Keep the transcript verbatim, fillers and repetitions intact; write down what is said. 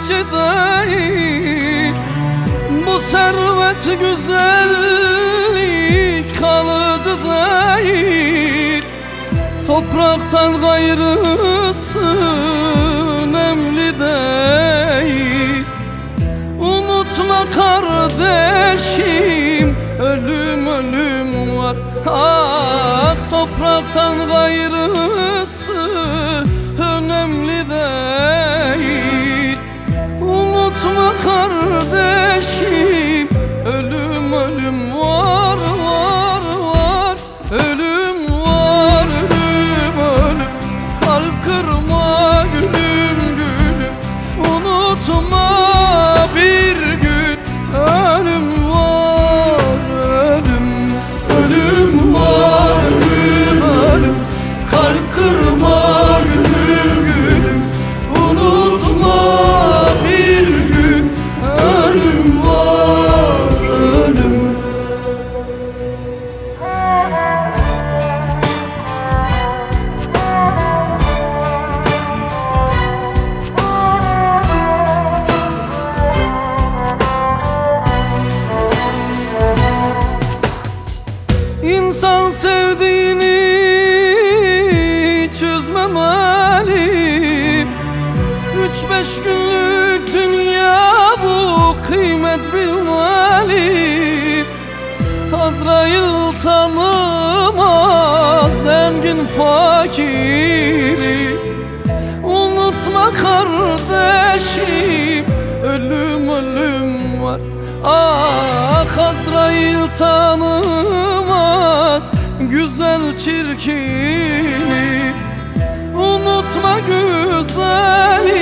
gerçekçi değil. Bu servet güzellik kalıcı değil. Topraktan gayrısı önemli değil. Unutma kardeşim, ölüm ölüm var. Ah, topraktan gayrısı önemli değil. Unutma kardeşim, ölüm ölüm var var var. Ölüm var, ölüm ölüm. Kalp kırma gülüm gülüm. Unutma bir gün ölüm var, ölüm. Ölüm var, ölüm ölüm. Kalp kırma gülüm gülüm. Unutma bir gün ölüm var, ölüm. İnsan sevdiğini çözmemeli. Üç beş günlük dünya bu, kıymet bilmeli. Azrail tanımaz zengin fakiri. Unutma kardeşim, ölüm ölüm var. Ah, Azrail tanımaz güzel çirkini. Unutma güzeli,